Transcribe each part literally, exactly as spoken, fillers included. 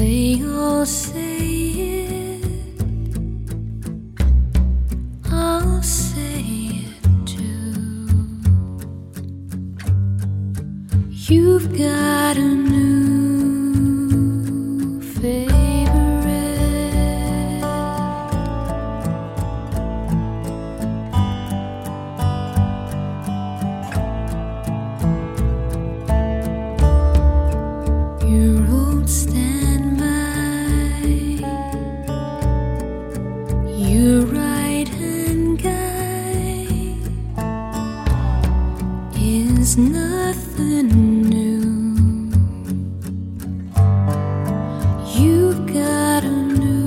They all say it, I'll say it too. You've got a new favorite. Your old standby, your right-hand guy is nothing new. You've got a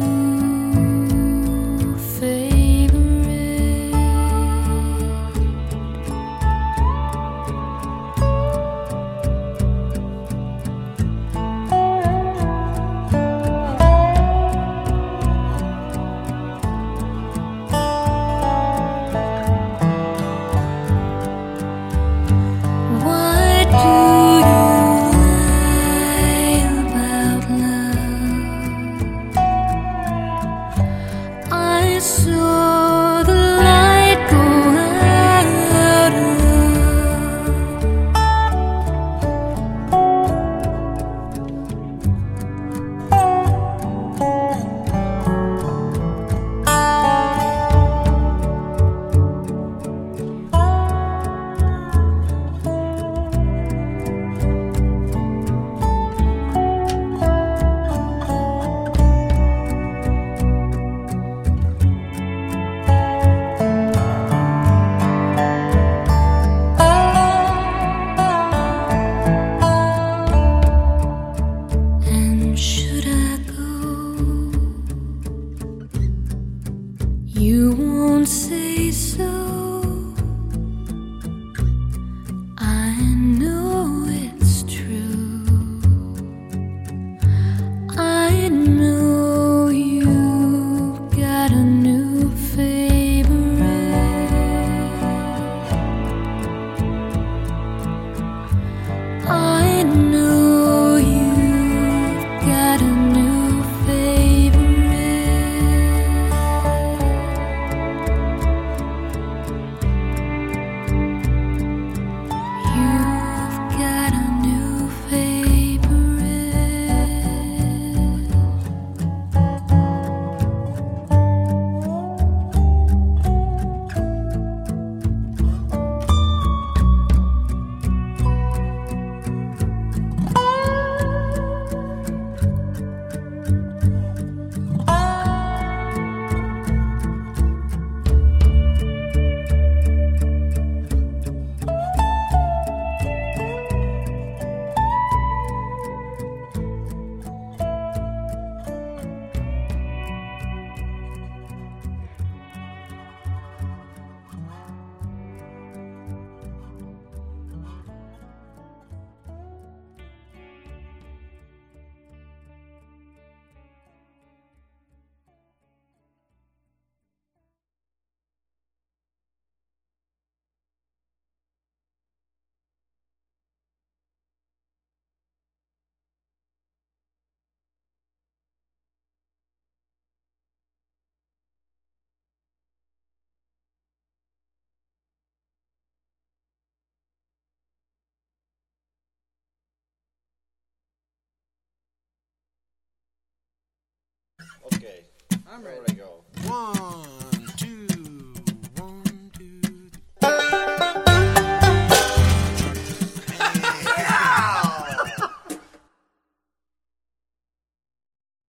new favorite. Why do you lie about love? I saw the light go out of And should I go? You won't say so. I know it's true. I know you've got a new favorite. I know you've got a new favorite. You've got a new favorite. Okay, I'm there ready. we go. One.